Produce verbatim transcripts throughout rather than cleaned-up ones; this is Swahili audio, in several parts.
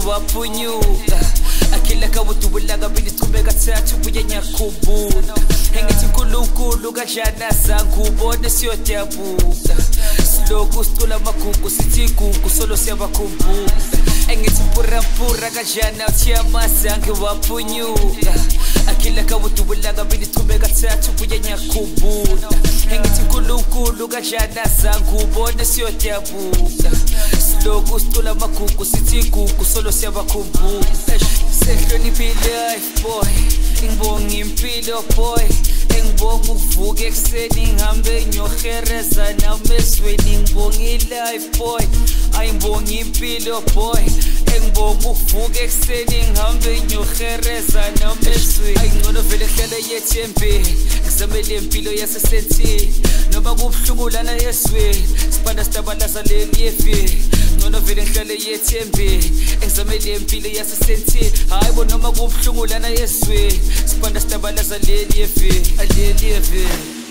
waphunyuka akhila kawudubulanga bilichubeka thathu buye nyakhumbula engithi uNkulunkulu kanjani azangubone siyodabuka siloku sicula amagugu sithi igugu solo siyabakhumbula engithi pura pura kanjani awuthi amazange waphunyuka akhila kawudubulanga bilichubeka thathu buye nyakhumbula engithi uNkulunkulu kanjani azangubone siyodabuka siloku sicula amagugu sithi igugu solo siyabakhumbula Sehloniphile life boy ngibonga impilo boy engibonga ukuvuka ekseni ngihambe nyohereza namesweni ngibonga life boy ayibonga impilo boy engibonga ukuvuka ekseni ngihambe nyohereza namesweni ayingcono vele hlala yethembe ngizamele impilo yasesenti noma kubhlungulana yeswe sipanda sitabalaza leli yevi ngcono vele ngihlale yethembe ngizamele impilo yasesenti hayibo noma kubhlungulana yeswe sipanda sitabalaza leli yevi aleli yevi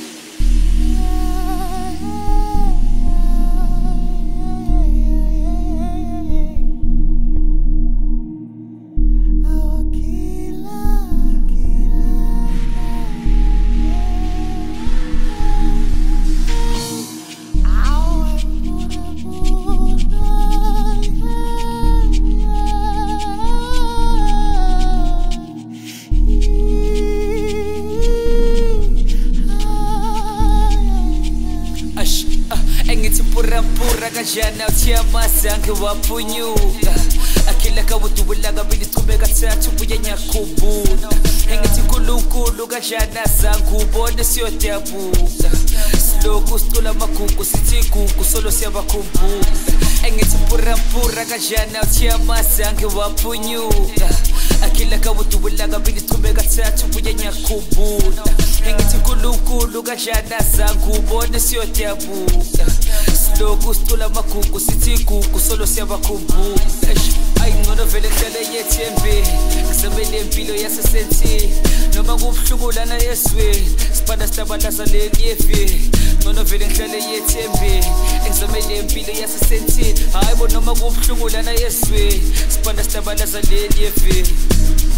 engithi pura pura kanjani awuthi amazange waphunyuka akhila kawudubulanga bilichubeka thathu buye nyakhumbula engithi uNkulunkulu kanjani azangubone siyodabuka siloku sicula amagugu sithi igugu solo siyabakhumbula engithi pura pura kanjani awuthi amazange waphunyuka akhila kawudubulanga bilichubeka thathu buye nyakhumbula engithi uNkulunkulu kanjani azangubone siyodabuka siloku sicula amagugu sithi igugu solo siyabakhumbula ayingcono vele hlala yethembe ngizamele impilo yasesenti noma kubhlungulana yeswe sipanda sitabalaza leli yevi ngcono vele ngihlale yethembe ngizamele impilo yasesenti hayibo noma kubhlungulana yeswe sipanda sitabalaza leli yevi